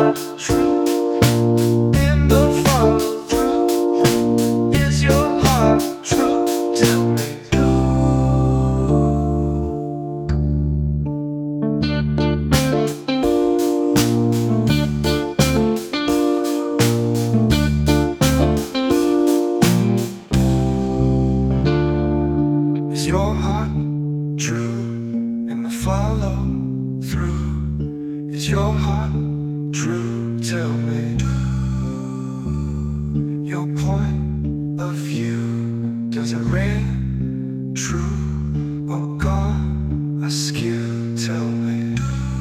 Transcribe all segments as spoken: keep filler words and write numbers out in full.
heart true in the follow through? Is your heart true? Tell me. Is your heart true in the follow through? Is your heart true? Tell me. Your point of view, does it ring true or gone askew? Tell me.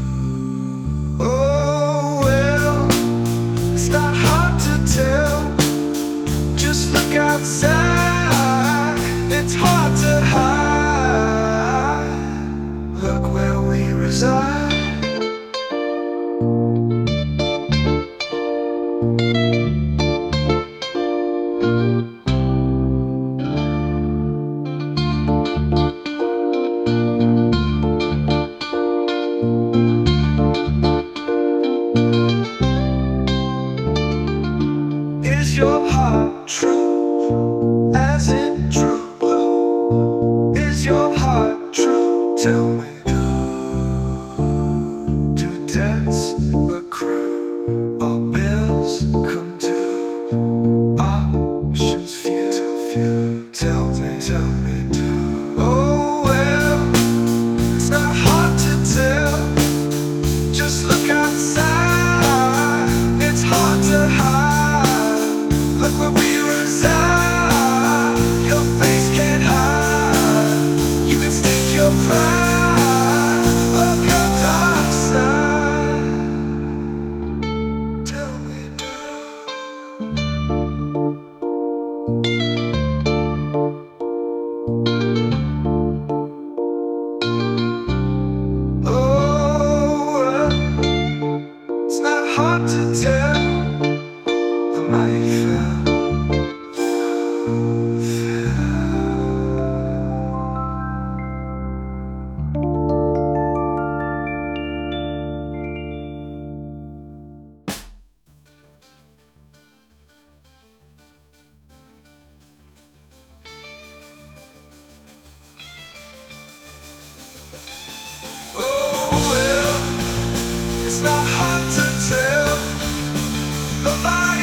Oh well, it's not hard to tell. Just look outside, it's hard to hide. Look where we reside. Is your heart true, as in true blue? Is your heart true? Tell me. Do debts accrue, all bills come due, options few? Tell me, tell me. Oh well, it's not hard to tell. Just look outside, it's hard to hide. Look where we reside. Your face can't hide. You can stake your pride of your dark side. Tell me, oh, it's not hard to tell. The mighty fell. Oh well, it's not hard to tell. The light